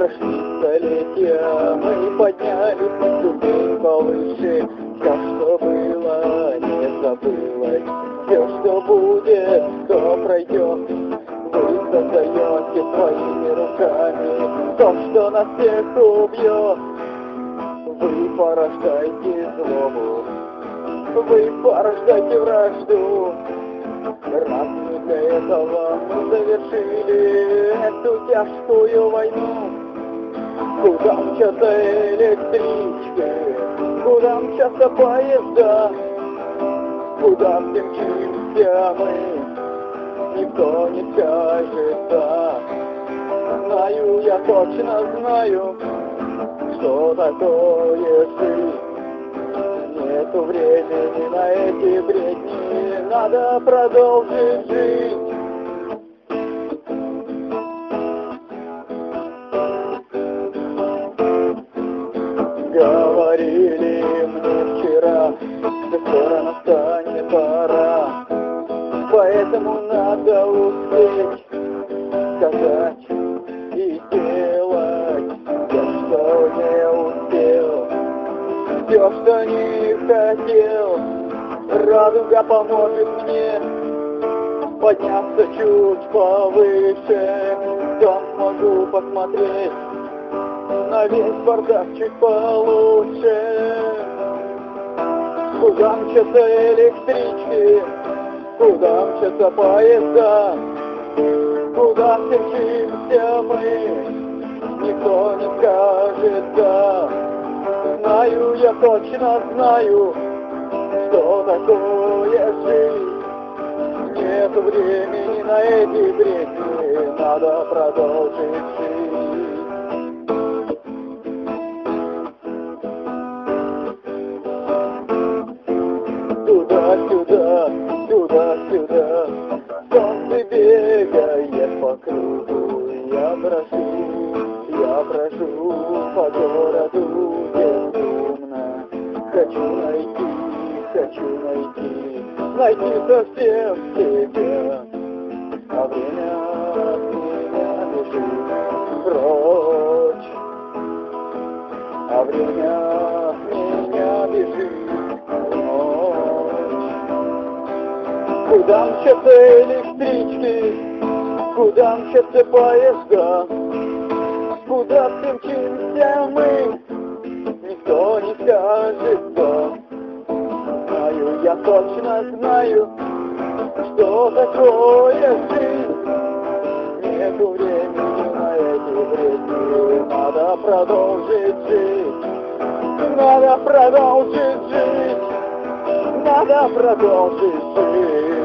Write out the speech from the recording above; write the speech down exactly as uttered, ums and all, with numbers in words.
Прошли столетия, мы поднялись на ступень повыше. Все, что было, не забылось. Все, что будет, то пройдет. Вы создаете своими руками то, что нас всех убьет. Вы порождаете злобу, вы порождаете вражду. Разве для этого мы завершили эту тяжкую войну? Куда мчатся электрички, куда мчатся поезда, куда все мчимся мы, никто не скажет да. Знаю, я точно знаю, что такое жизнь. Нету времени на эти бредни, надо продолжить жить. Говорили мне вчера, что скоро настанет пора, поэтому надо успеть сказать и делать все, что не успел, все, что не хотел. Радуга поможет мне подняться чуть повыше, там могу посмотреть на весь бардак чуть получше. Куда мчатся электрички, куда мчатся поезда, куда все мчимся мы, никто не скажет да. Знаю, я точно знаю, что такое жизнь. Нету времени на эти бредни, надо продолжить жить. Туда-сюда, туда-сюда, солнце бегает по кругу. Я прошу, я прошу по городу безумно. Хочу найти, хочу найти, найти совсем себя. А время от меня бежит прочь, а время от меня бежит. Куда мчатся электрички, куда мчатся поезда, куда все мчимся мы, никто не скажет да. Знаю, я точно знаю, что такое жизнь. Нету времени на эти бредни, надо продолжить жить, надо продолжить жить, надо продолжить жить.